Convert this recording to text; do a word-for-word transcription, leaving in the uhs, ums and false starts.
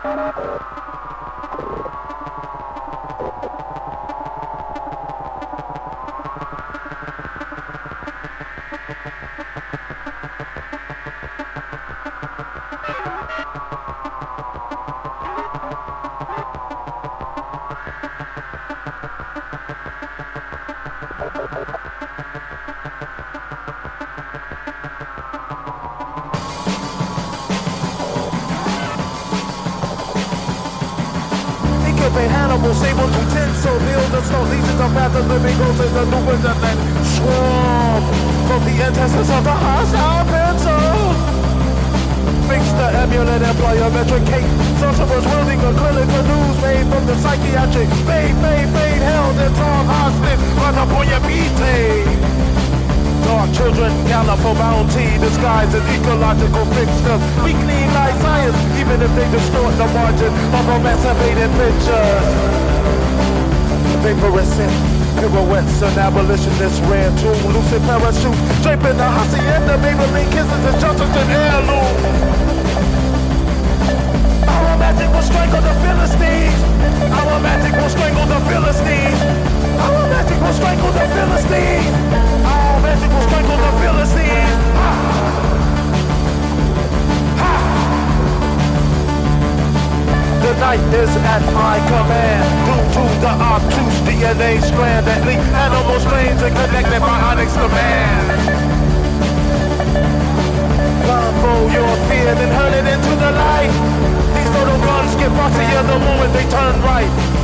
Hannibal, saber to tinsel, build the snow, legions of fast as living ghosts in the new winter that swarm from the intestines of the hostile pencil. Fix the amulet and plyometric cape. Sorcerers wielding acrylic canoes made from the psychiatric. Fade, fade, fade, held and torn hostage. Run up on your beating. Dark children gallop for bounty, disguised as ecological fixtures. Weakening life science, even if they distort the margin of emancipated pictures. Vaporescent pirouettes, an abolitionist rare tune, lucid parachute, draping the hacienda, Maybelline kisses and justice and heirloom. Our magic will strangle the Philistines. Our magic will strangle the Philistines. Our magic will strangle the Philistines. Our magic will strangle the Philistines. Ha! Ha! The night is at my command. Due to the obtuse D N A strand that lead animal strains and connected by onyx command. Blindfold your fear, then hurl it into the light. These little guns get boxier the moment they turn right.